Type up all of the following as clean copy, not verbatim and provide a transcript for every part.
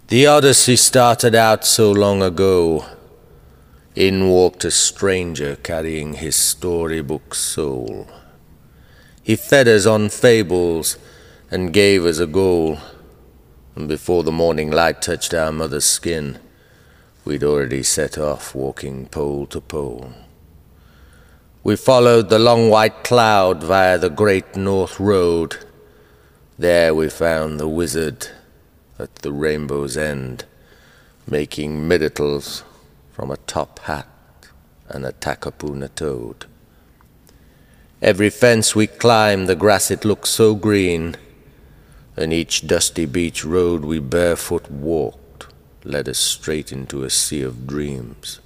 The Odyssey started out so long ago. In walked a stranger carrying his storybook soul. He fed us on fables and gave us a goal. And before the morning light touched our mother's skin, we'd already set off walking pole to pole. We followed the long white cloud via the great North Road. There we found the wizard at the rainbow's end, making middletals from a top hat and a Takapuna toad. Every fence we climbed, the grass it looked so green, and each dusty beach road we barefoot walked led us straight into a sea of dreams.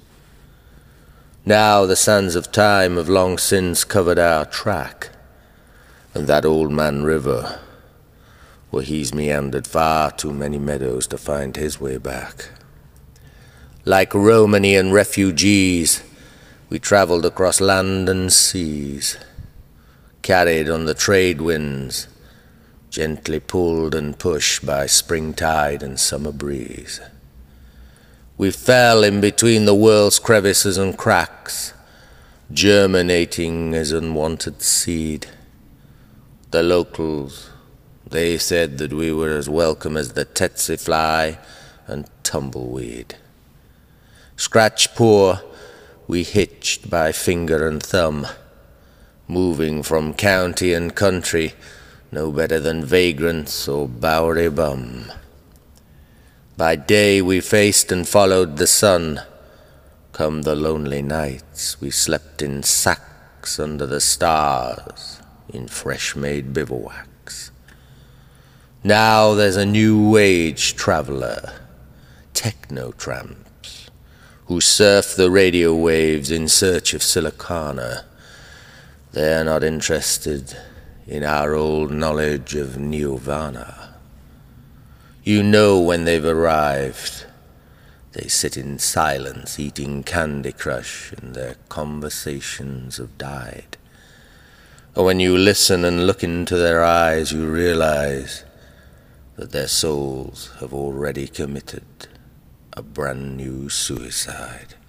Now the sands of time have long since covered our track, and that old man river, where he's meandered far too many meadows to find his way back. Like Romanian refugees, we traveled across land and seas, carried on the trade winds, gently pulled and pushed by springtide and summer breeze. We fell in between the world's crevices and cracks, germinating as unwanted seed. The locals, they said that we were as welcome as the tsetse fly and tumbleweed. Scratch poor, we hitched by finger and thumb, moving from county and country, no better than vagrants or Bowery bum. By day we faced and followed the sun. Come the lonely nights, we slept in sacks under the stars, in fresh-made bivouacs. Now there's a new age traveler, techno-tramps, who surf the radio waves in search of Silicana. They're not interested in our old knowledge of nirvana. You know when they've arrived. They sit in silence, eating Candy Crush, and their conversations have died. And when you listen and look into their eyes, you realize that their souls have already committed a brand new suicide.